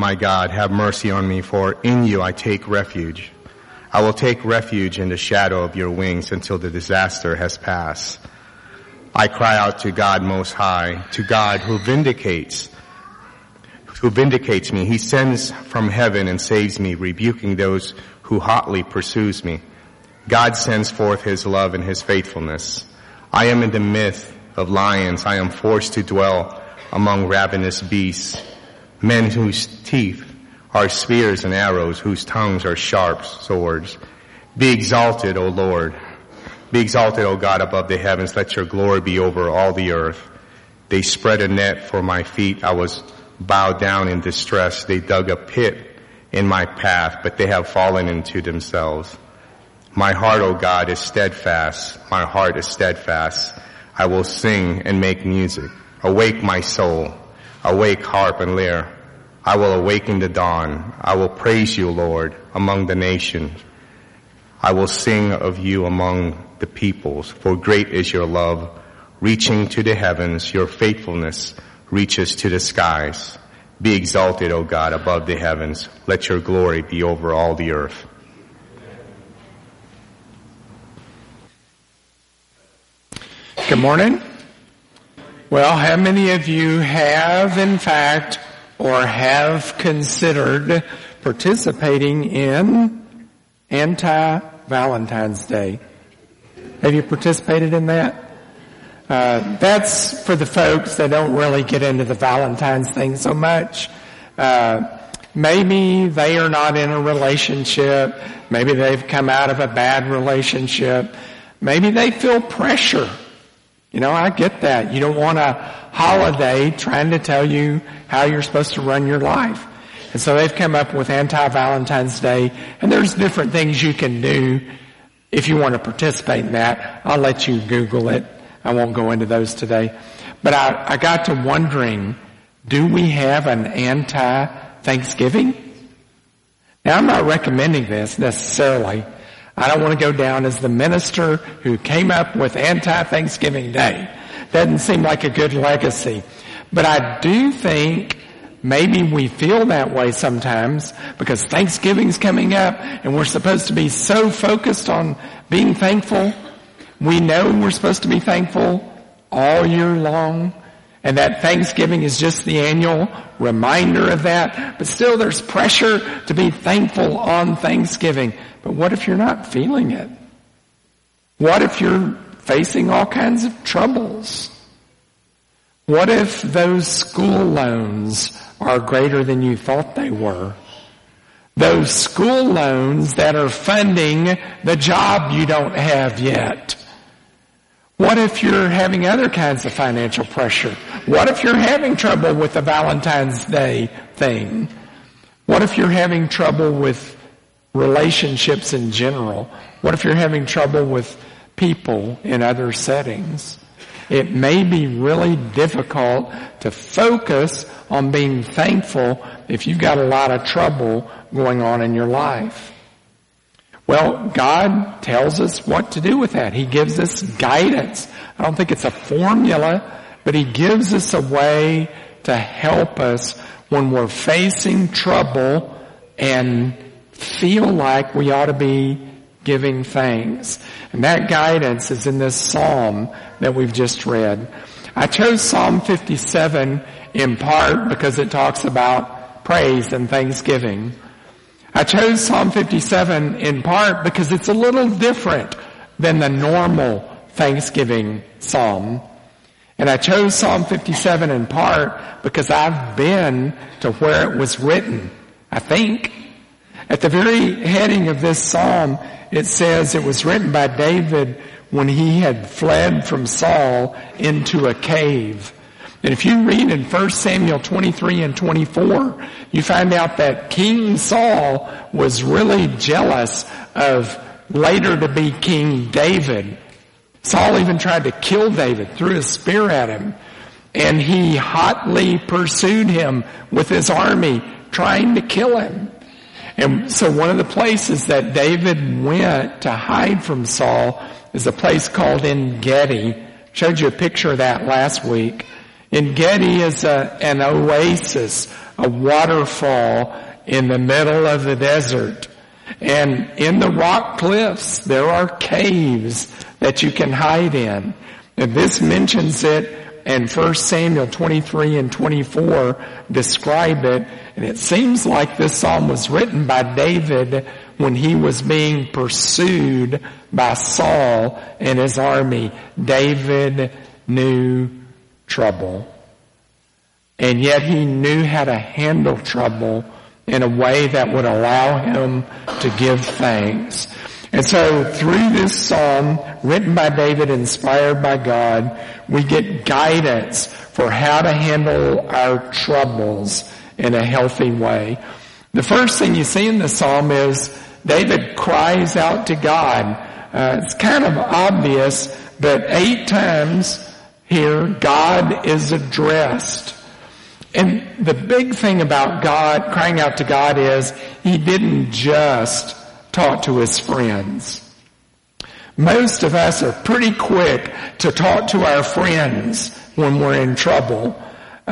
my God, have mercy on me, for in you I take refuge. I will take refuge in the shadow of your wings until the disaster has passed. I cry out to God Most High, to God who vindicates me. He sends from heaven and saves me, rebuking those who hotly pursues me. God sends forth his love and his faithfulness. I am in the midst of lions. I am forced to dwell among ravenous beasts, men whose teeth are spears and arrows, whose tongues are sharp swords. Be exalted, O Lord. Be exalted, O God, above the heavens. Let your glory be over all the earth. They spread a net for my feet. I was bowed down in distress. They dug a pit in my path, but they have fallen into themselves. My heart, O God, is steadfast. My heart is steadfast. I will sing and make music. Awake, my soul. Awake, harp and lyre. I will awaken the dawn. I will praise you, Lord, among the nations. I will sing of you among the peoples, for great is your love, reaching to the heavens. Your faithfulness reaches to the skies. Be exalted, O God, above the heavens. Let your glory be over all the earth. Good morning. Well, how many of you have, in fact, or have considered participating in Anti-Valentine's Day? Have you participated in that? That's for the folks that don't really get into the Valentine's thing so much. Maybe they are not in a relationship. Maybe they've come out of a bad relationship. Maybe they feel pressure. You know, I get that. You don't want a holiday trying to tell you how you're supposed to run your life. And so they've come up with Anti-Valentine's Day, and there's different things you can do if you want to participate in that. I'll let you Google it. I won't go into those today. But I got to wondering, do we have an anti-Thanksgiving? Now, I'm not recommending this necessarily. I don't want to go down as the minister who came up with Anti-Thanksgiving Day. Doesn't seem like a good legacy. But I do think maybe we feel that way sometimes because Thanksgiving's coming up and we're supposed to be so focused on being thankful. We know we're supposed to be thankful all year long, and that Thanksgiving is just the annual reminder of that. But still there's pressure to be thankful on Thanksgiving. But what if you're not feeling it? What if you're facing all kinds of troubles? What if those school loans are greater than you thought they were? Those school loans that are funding the job you don't have yet. What if you're having other kinds of financial pressure? What if you're having trouble with the Valentine's Day thing? What if you're having trouble with relationships in general? What if you're having trouble with people in other settings? It may be really difficult to focus on being thankful if you've got a lot of trouble going on in your life. Well, God tells us what to do with that. He gives us guidance. I don't think it's a formula, but He gives us a way to help us when we're facing trouble and feel like we ought to be giving thanks. And that guidance is in this psalm that we've just read. I chose Psalm 57 in part because it talks about praise and thanksgiving. I chose Psalm 57 in part because it's a little different than the normal Thanksgiving psalm. And I chose Psalm 57 in part because I've been to where it was written, I think. At the very heading of this psalm, it says it was written by David when he had fled from Saul into a cave. And if you read in 1 Samuel 23 and 24, you find out that King Saul was really jealous of later to be King David. Saul even tried to kill David, threw a spear at him, and he hotly pursued him with his army, trying to kill him. And so one of the places that David went to hide from Saul is a place called En Gedi. Showed you a picture of that last week. En-Gedi is an oasis, a waterfall in the middle of the desert. And in the rock cliffs, there are caves that you can hide in. And this mentions it, and 1 Samuel 23 and 24 describe it. And it seems like this psalm was written by David when he was being pursued by Saul and his army. David knew trouble. And yet he knew how to handle trouble in a way that would allow him to give thanks. And so through this psalm, written by David, inspired by God, we get guidance for how to handle our troubles in a healthy way. The first thing you see in the psalm is David cries out to God. It's kind of obvious, but 8 times here, God is addressed. And the big thing about God, crying out to God, is he didn't just talk to his friends. Most of us are pretty quick to talk to our friends when we're in trouble.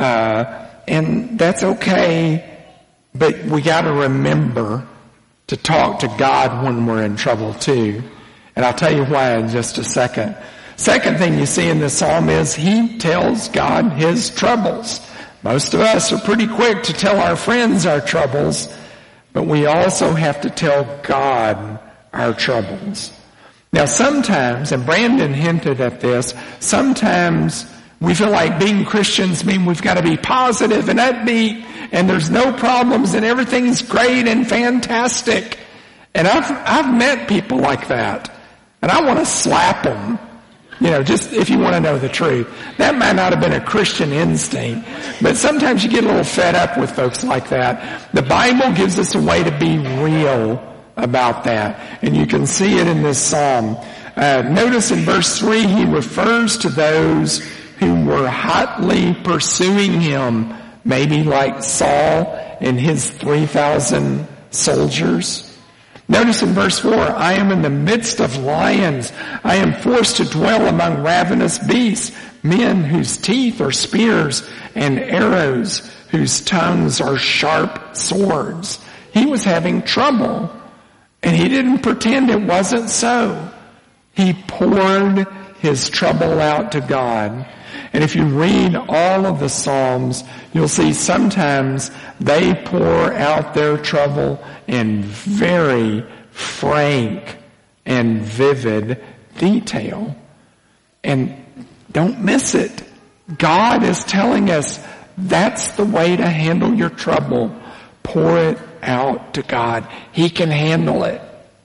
And that's okay, but we gotta remember to talk to God when we're in trouble too. And I'll tell you why in just a second. Second thing you see in the psalm is he tells God his troubles. Most of us are pretty quick to tell our friends our troubles, but we also have to tell God our troubles. Now sometimes, and Brandon hinted at this, sometimes we feel like being Christians mean we've got to be positive and upbeat and there's no problems and everything's great and fantastic. And I've met people like that, and I want to slap them. You know, just if you want to know the truth. That might not have been a Christian instinct, but sometimes you get a little fed up with folks like that. The Bible gives us a way to be real about that, and you can see it in this psalm. Notice in verse 3, he refers to those who were hotly pursuing him, maybe like Saul and his 3,000 soldiers. Notice in verse 4, I am in the midst of lions. I am forced to dwell among ravenous beasts, men whose teeth are spears and arrows, whose tongues are sharp swords. He was having trouble, and he didn't pretend it wasn't so. He poured his trouble out to God. And if you read all of the Psalms, you'll see sometimes they pour out their trouble in very frank and vivid detail. And don't miss it. God is telling us that's the way to handle your trouble. Pour it out to God. He can handle it.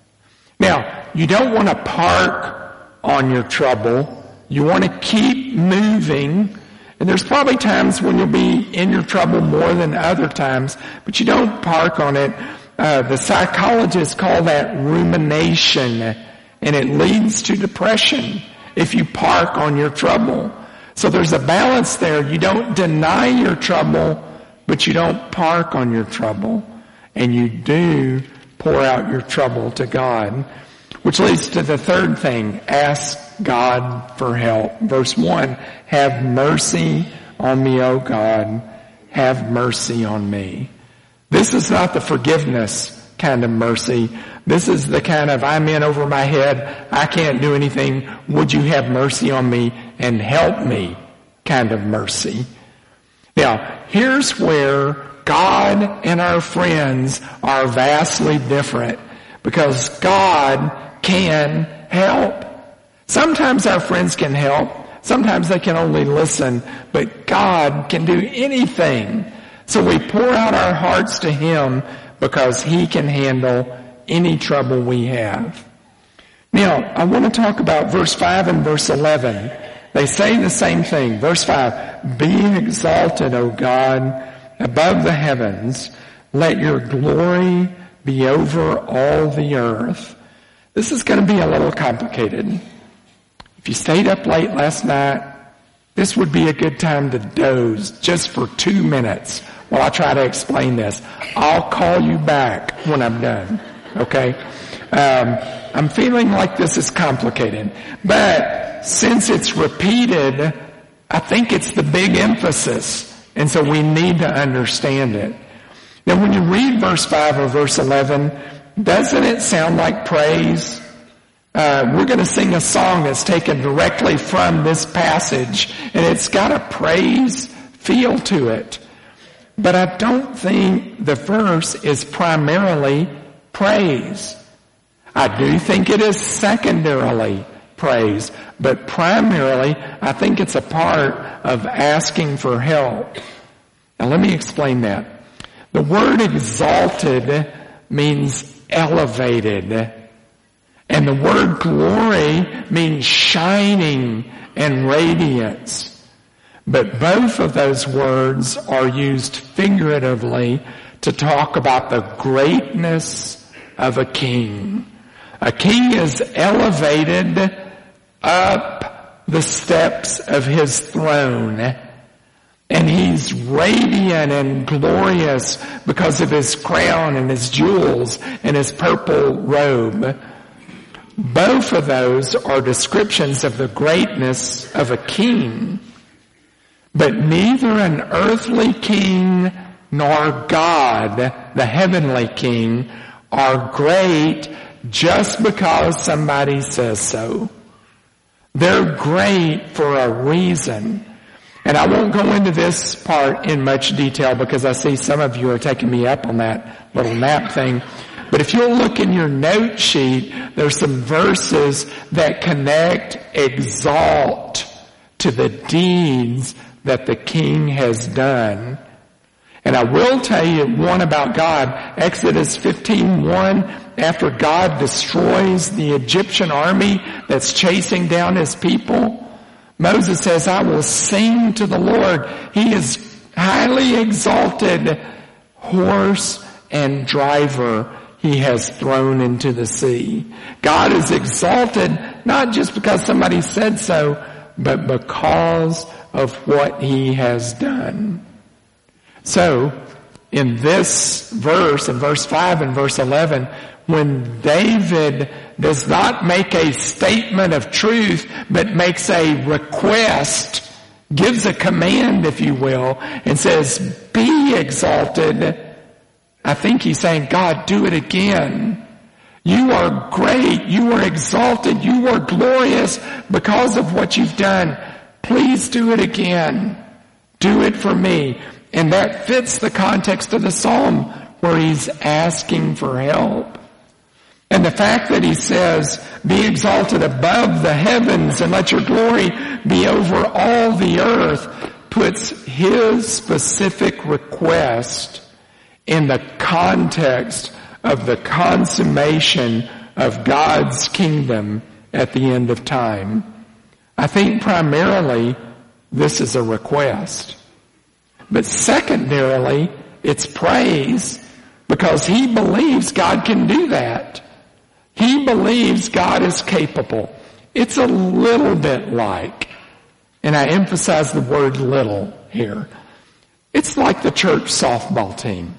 Now, you don't want to park on your trouble. You want to keep moving. And there's probably times when you'll be in your trouble more than other times, but you don't park on it. The psychologists call that rumination, and it leads to depression if you park on your trouble. So there's a balance there. You don't deny your trouble, but you don't park on your trouble. And you do pour out your trouble to God. Which leads to the third thing, ask God for help. Verse 1, have mercy on me, O God, have mercy on me. This is not the forgiveness kind of mercy. This is the kind of, I'm in over my head, I can't do anything, would you have mercy on me and help me kind of mercy. Now, here's where God and our friends are vastly different, because God can help. Sometimes our friends can help. Sometimes they can only listen. But God can do anything. So we pour out our hearts to Him because He can handle any trouble we have. Now, I want to talk about verse 5 and verse 11. They say the same thing. Verse 5, be exalted, O God, above the heavens. Let your glory be over all the earth. This is going to be a little complicated. If you stayed up late last night, this would be a good time to doze just for 2 minutes while I try to explain this. I'll call you back when I'm done. Okay? I'm feeling like this is complicated. But since it's repeated I think it's the big emphasis. And so we need to understand it. Now when you read verse 5 or verse 11, doesn't it sound like praise? We're going to sing a song that's taken directly from this passage, and it's got a praise feel to it. But I don't think the verse is primarily praise. I do think it is secondarily praise, but primarily I think it's a part of asking for help. Now let me explain that. The word exalted means elevated, and the word glory means shining and radiance. But both of those words are used figuratively to talk about the greatness of a king. A king is elevated up the steps of his throne, and he's radiant and glorious because of his crown and his jewels and his purple robe. Both of those are descriptions of the greatness of a king. But neither an earthly king nor God, the heavenly king, are great just because somebody says so. They're great for a reason. And I won't go into this part in much detail because I see some of you are taking me up on that little nap thing. But if you'll look in your note sheet, there's some verses that connect exalt to the deeds that the king has done. And I will tell you one about God. Exodus 15:1, after God destroys the Egyptian army that's chasing down his people, Moses says, I will sing to the Lord. He is highly exalted. Horse and driver he has thrown into the sea. God is exalted not just because somebody said so, but because of what he has done. So, in this verse, in verse 5 and verse 11, when David does not make a statement of truth, but makes a request, gives a command, if you will, and says, be exalted, I think he's saying, God, do it again. You are great. You are exalted. You are glorious because of what you've done. Please do it again. Do it for me. And that fits the context of the psalm where he's asking for help. And the fact that he says, be exalted above the heavens and let your glory be over all the earth, puts his specific request in the context of the consummation of God's kingdom at the end of time. I think primarily this is a request. But secondarily, it's praise because he believes God can do that. He believes God is capable. It's a little bit like, and I emphasize the word little here, it's like the church softball team.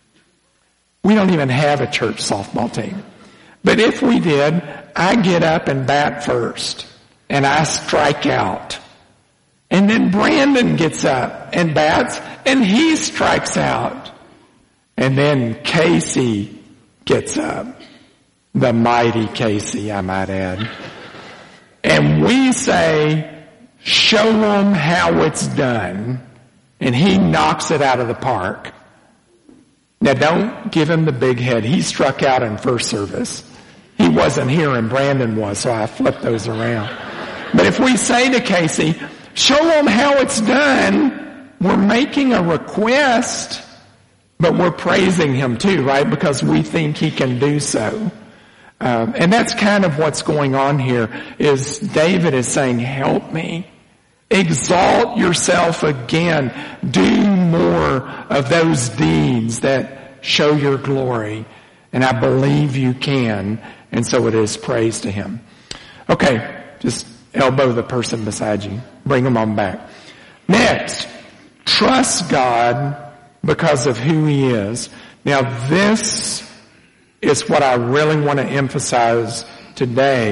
We don't even have a church softball team. But if we did, I get up and bat first, and I strike out. And then Brandon gets up and bats, and he strikes out. And then Casey gets up. The mighty Casey, I might add. And we say, show them how it's done. And he knocks it out of the park. Now don't give him the big head. He struck out in first service. He wasn't here and Brandon was, so I flipped those around. But if we say to Casey, show them how it's done, we're making a request, but we're praising him too, right? Because we think he can do so. And that's kind of what's going on here, is David is saying, help me. Exalt yourself again. Do more of those deeds that show your glory. And I believe you can. And so it is praise to him. Okay, just elbow the person beside you. Bring them on back. Next, trust God because of who he is. Now this is what I really want to emphasize today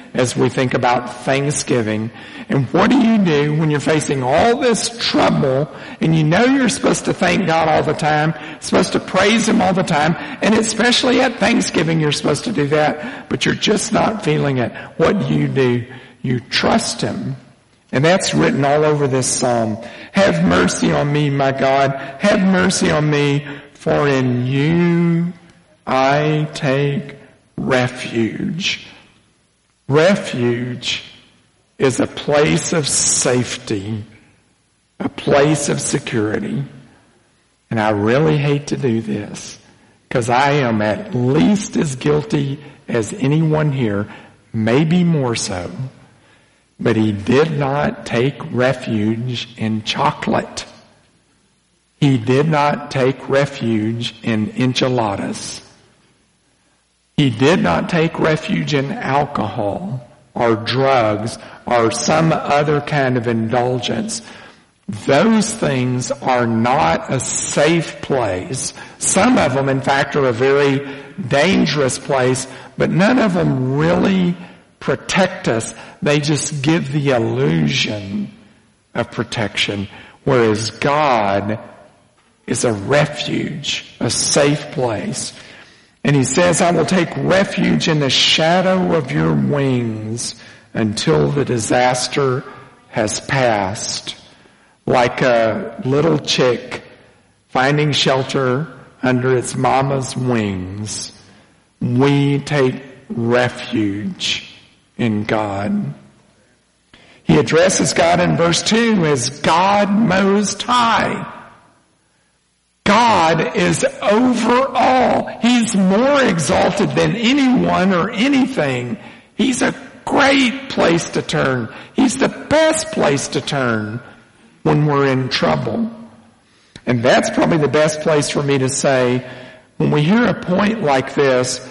as we think about Thanksgiving. And what do you do when you're facing all this trouble and you know you're supposed to thank God all the time, supposed to praise Him all the time, and especially at Thanksgiving you're supposed to do that, but you're just not feeling it. What do? You trust Him. And that's written all over this psalm. Have mercy on me, my God. Have mercy on me, for in you I take refuge. Refuge is a place of safety, a place of security. And I really hate to do this, because I am at least as guilty as anyone here, maybe more so. But he did not take refuge in chocolate. He did not take refuge in enchiladas. He did not take refuge in alcohol or drugs or some other kind of indulgence. Those things are not a safe place. Some of them, in fact, are a very dangerous place, but none of them really protect us. They just give the illusion of protection, whereas God is a refuge, a safe place. And he says, I will take refuge in the shadow of your wings until the disaster has passed. Like a little chick finding shelter under its mama's wings, we take refuge in God. He addresses God in verse 2 as God Most High. God is over all. He's more exalted than anyone or anything. He's a great place to turn. He's the best place to turn when we're in trouble. And that's probably the best place for me to say, when we hear a point like this,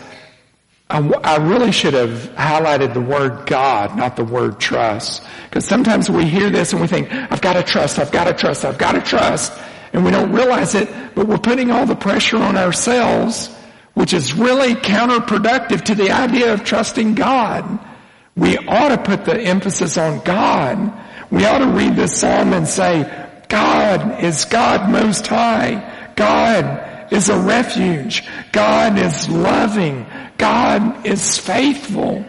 I really should have highlighted the word God, not the word trust. Because sometimes we hear this and we think, I've got to trust, I've got to trust, I've got to trust. And we don't realize it, but we're putting all the pressure on ourselves, which is really counterproductive to the idea of trusting God. We ought to put the emphasis on God. We ought to read this psalm and say, God is God Most High. God is a refuge. God is loving. God is faithful.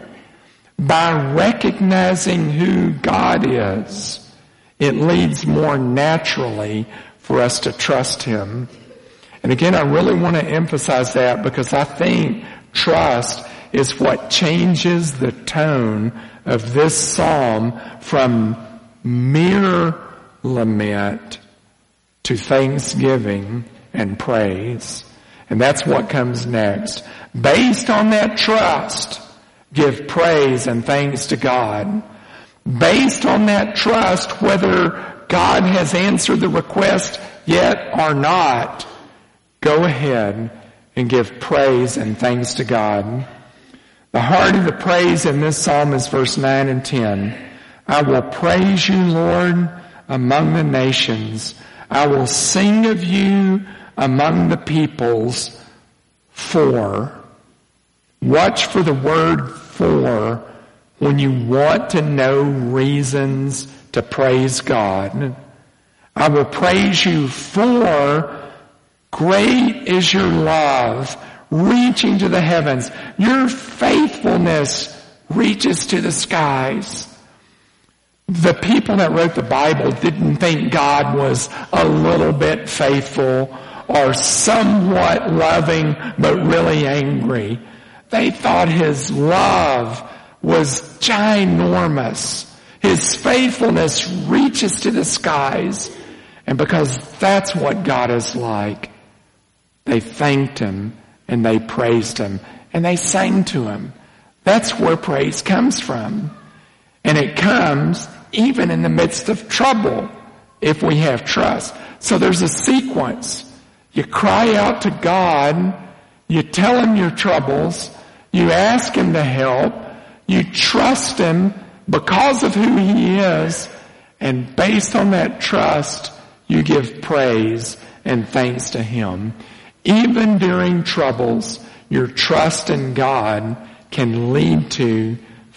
By recognizing who God is, it leads more naturally for us to trust Him. And again, I really want to emphasize that, because I think trust is what changes the tone of this psalm from mere lament to thanksgiving and praise. And that's what comes next. Based on that trust, give praise and thanks to God. Based on that trust, whether God has answered the request yet or not, go ahead and give praise and thanks to God. The heart of the praise in this psalm is verse 9 and 10. I will praise you, Lord, among the nations. I will sing of you among the peoples. For. Watch for the word for when you want to know reasons to praise God. I will praise you, for great is your love, reaching to the heavens. Your faithfulness reaches to the skies. The people that wrote the Bible didn't think God was a little bit faithful or somewhat loving but really angry. They thought His love was ginormous. His faithfulness reaches to the skies. And because that's what God is like, they thanked Him and they praised Him and they sang to Him. That's where praise comes from. And it comes even in the midst of trouble if we have trust. So there's a sequence. You cry out to God, you tell Him your troubles, you ask Him to help, you trust Him because of who He is, and based on that trust, you give praise and thanks to Him. Even during troubles, your trust in God can lead to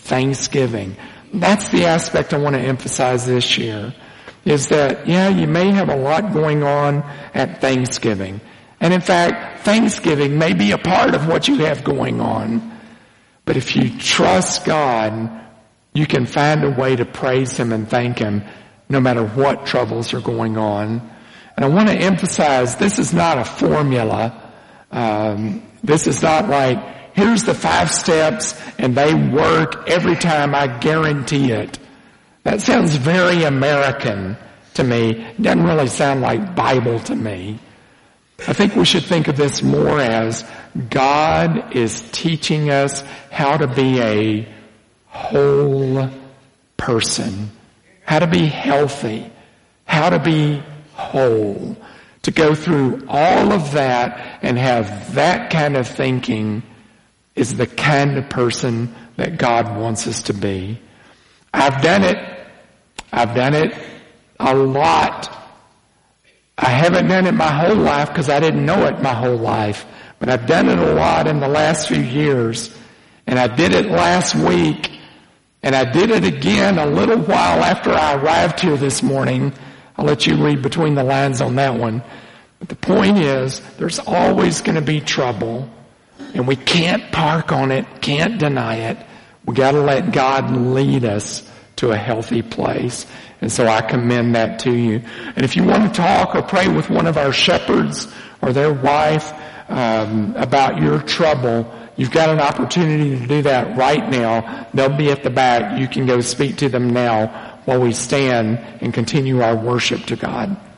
thanksgiving. That's the aspect I want to emphasize this year, is that, yeah, you may have a lot going on at Thanksgiving. And in fact, Thanksgiving may be a part of what you have going on. But if you trust God, you can find a way to praise Him and thank Him no matter what troubles are going on. And I want to emphasize, this is not a formula. This is not like, here's the 5 steps and they work every time, I guarantee it. That sounds very American to me. It doesn't really sound like Bible to me. I think we should think of this more as God is teaching us how to be a whole person, how to be healthy, how to be whole, to go through all of that and have that kind of thinking is the kind of person that God wants us to be. I've done it a lot. I haven't done it my whole life because I didn't know it my whole life. But I've done it a lot in the last few years. And I did it last week. And I did it again a little while after I arrived here this morning. I'll let you read between the lines on that one. But the point is, there's always going to be trouble. And we can't park on it, can't deny it. We got to let God lead us to a healthy place. And so I commend that to you. And if you want to talk or pray with one of our shepherds or their wife about your trouble, you've got an opportunity to do that right now. They'll be at the back. You can go speak to them now while we stand and continue our worship to God.